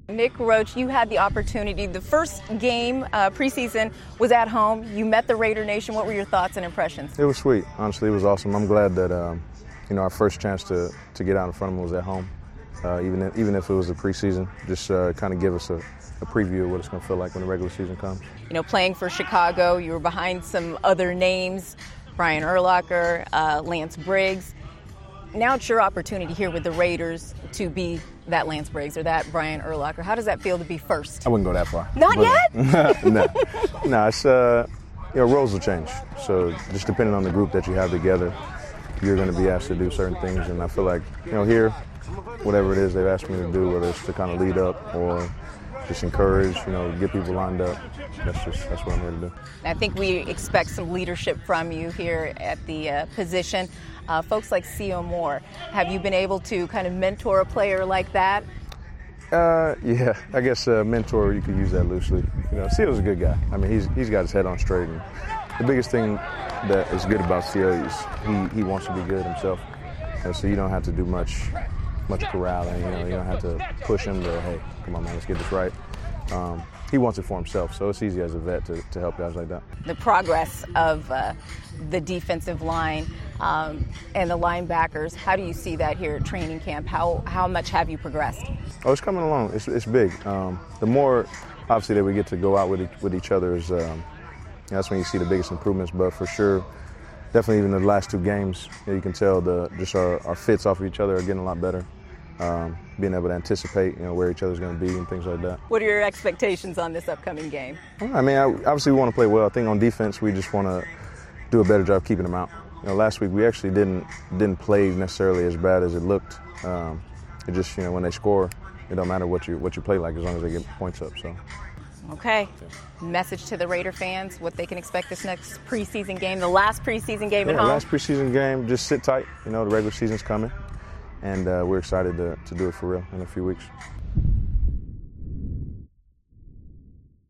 Nick Roach, you had the opportunity. The first game preseason was at home. You met the Raider Nation. What were your thoughts and impressions? It was sweet. Honestly, it was awesome. I'm glad that our first chance to get out in front of them was at home. Even if it was the preseason, just kind of give us a preview of what it's going to feel like when the regular season comes. Playing for Chicago, you were behind some other names, Brian Urlacher, Lance Briggs. Now it's your opportunity here with the Raiders to be that Lance Briggs or that Brian Urlacher. How does that feel to be first? I wouldn't go that far. Not yet? No. It's roles will change. So just depending on the group that you have together, you're going to be asked to do certain things. And I feel like here, whatever it is they've asked me to do, whether it's to kind of lead up or just encourage, get people lined up. That's what I'm here to do. I think we expect some leadership from you here at the position. Folks like C.O. Moore, have you been able to kind of mentor a player like that? Yeah, I guess mentor, you could use that loosely. C.O.'s a good guy. I mean, he's got his head on straight. And the biggest thing that is good about C.O. is he wants to be good himself. And so you don't have to do much corralling. You don't have to push him to, hey, come on, man, let's get this right. He wants it for himself, so it's easy as a vet to help guys like that. The progress of the defensive line and the linebackers, how do you see that here at training camp? How much have you progressed? Oh, it's coming along. It's big. The more, obviously, that we get to go out with each other is that's when you see the biggest improvements. But for sure, definitely even the last two games, you can tell our fits off of each other are getting a lot better. Being able to anticipate, where each other's going to be and things like that. What are your expectations on this upcoming game? I mean, obviously we want to play well. I think on defense we just want to do a better job keeping them out. Last week we actually didn't play necessarily as bad as it looked. It just, when they score, it don't matter what you play like as long as they get points up. So. Okay. Message to the Raider fans, what they can expect this next preseason game, the last preseason game at home. Last preseason game, just sit tight. The regular season's coming. And we're excited to do it for real in a few weeks.